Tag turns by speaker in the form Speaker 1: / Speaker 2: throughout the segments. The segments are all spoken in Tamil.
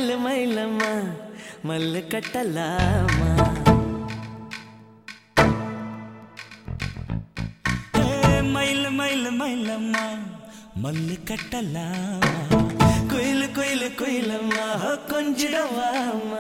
Speaker 1: మైలు మైలమ్మా మల్లు కట్టలామా మైలు మైలు మైలమ్మా మల్లు కట్టలామా కుయిలు కుయిలు కుయిలమ్మా కొంచెడవామా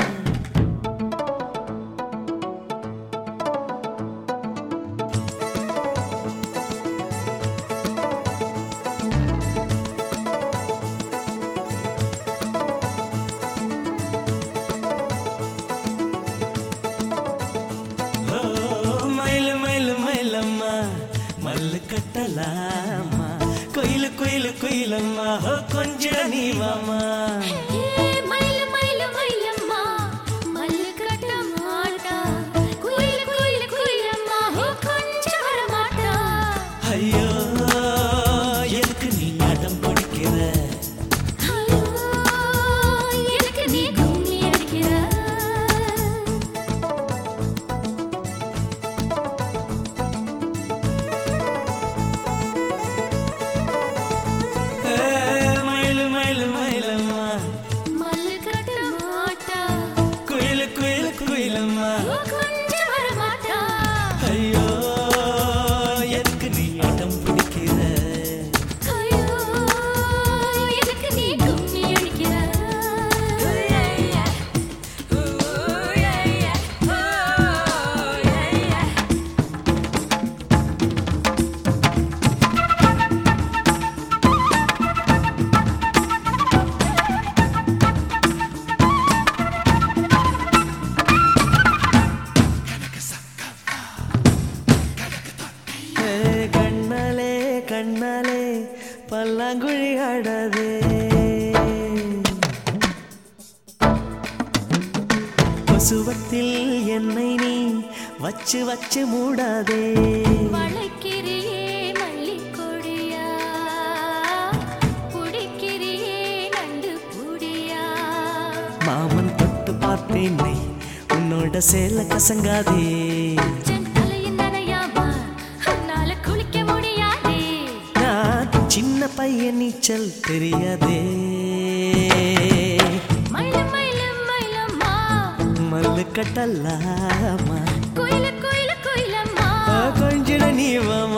Speaker 1: మల్లు కట్టలామా కొయిలు కొయిలు కొయిలమ్మా కొంచెడ నీవమ్మా
Speaker 2: మైలు మైలు మైలమ్మా మల్లు కట్ట మాట కొయిలు కొయిలు కొయిలమ్మా కొంచెం வரமாட்ட
Speaker 1: ஐயோ எனக்கு நீ அடம் பிடிக்கிற
Speaker 2: ஐயோ எனக்கு நீ கும்மி அடிக்கிற
Speaker 1: ஐயோ எனக்கு நீ அடம் பிடிக்கிற
Speaker 2: ஐயோ எனக்கு நீ கும்மி அடிக்கிற
Speaker 1: கண்ணாலே பல்லாங்குழி ஆடாதே பசுவத்தில் என்னை நீ வச்சு வச்சு மூடாதே
Speaker 2: வளைக்கிறியே மல்லிக்கொடியா புடிக்கிறியே நண்டு புடியா
Speaker 1: மாமன் தொட்டு பார்த்தேன் உன்னோட சேல கசங்காதே சின்ன பையன் நீச்சல் தெரியாதே
Speaker 2: மயில மயில மயிலம்மா
Speaker 1: மல்லு கட்டலாமா
Speaker 2: கோயில கோயில கோயிலம்மா
Speaker 1: கொஞ்சிட நீவமா